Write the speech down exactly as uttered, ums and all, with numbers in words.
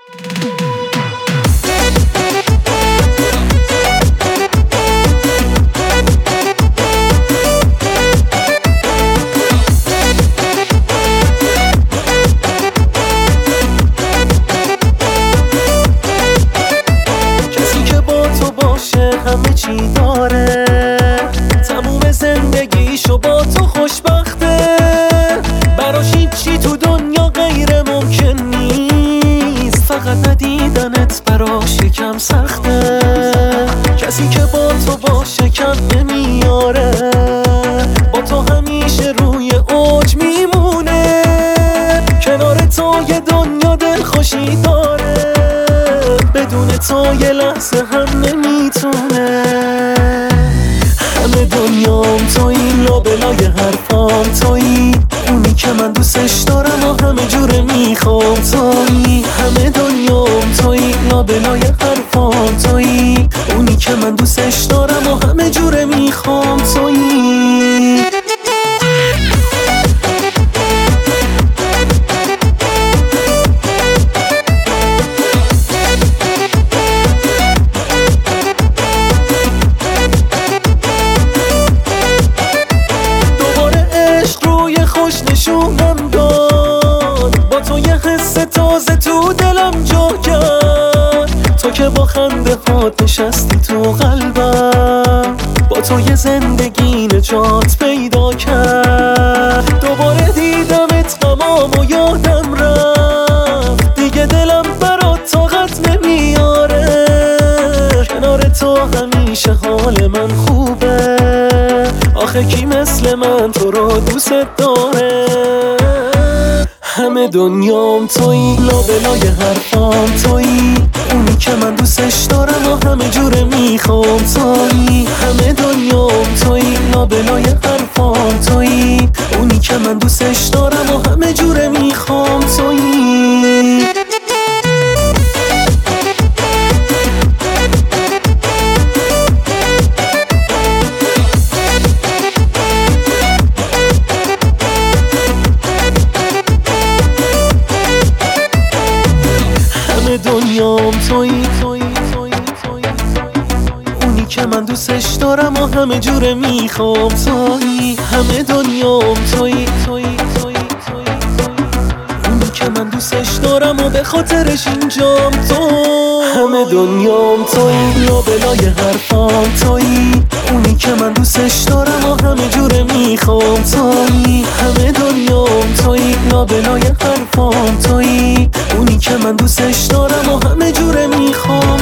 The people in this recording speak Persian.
همه چی داره، تموم زندگیشو با تو خوشبخته، براش هیچی تو دنیا غیر ممکن نیست، فقط ندیدنت براش یکم سخته. کسی که با تو باشه کم نمیاره، با تو همیشه روی اوج میمونه، کنار تو یه دنیا دلخوشی داره، بدون تو یه لحظه هم نمیتونه. همه دنیام تویی، لابلای حرفام تویی، اونی که من دوستش دارم و همه جوره میخوام تویی. همه دنیام تویی، لابلای حرفام تویی، اونی که من دوستش دارم و همه جوره میخوام تویی. نشونم داد، با تو یه حس تازه تو دلم جا کرد، تو که با خنده هات نشستی تو قلبم، با تو یه زندگی نجات پیدا کرد. دوباره دیدمت تمام و یادم رفت، دیگه دلم برات طاقت نمیاره، کنار تو همیشه حال من خوبه، آخه کی مثل من تو رو دوست داره. همه دنیام تویی، لابلای حرفام تویی، اونی که من دوستش دارم و همه جوره میخوام تویی. همه دنیام تویی، لابلای حرفام تویی، اونی که من دوستش دارم و همه جوره میخوام تویی. دنیام تویی، تویی، تویی، تویی، اونی که من دوستش دارم و همه جوره میخوام تویی. همه دنیام تویی، تویی، تویی، تویی، اونی که من دوستش دارم و به خاطرش اینجام تو. همه دنیام تویی، لابلای حرفام تویی، اونی که من دوستش دارم و همه جوره میخوام تویی. همه دنیام تویی، لابلای حرفام تویی، اونی که من دوستش دارم و همه جوره میخوام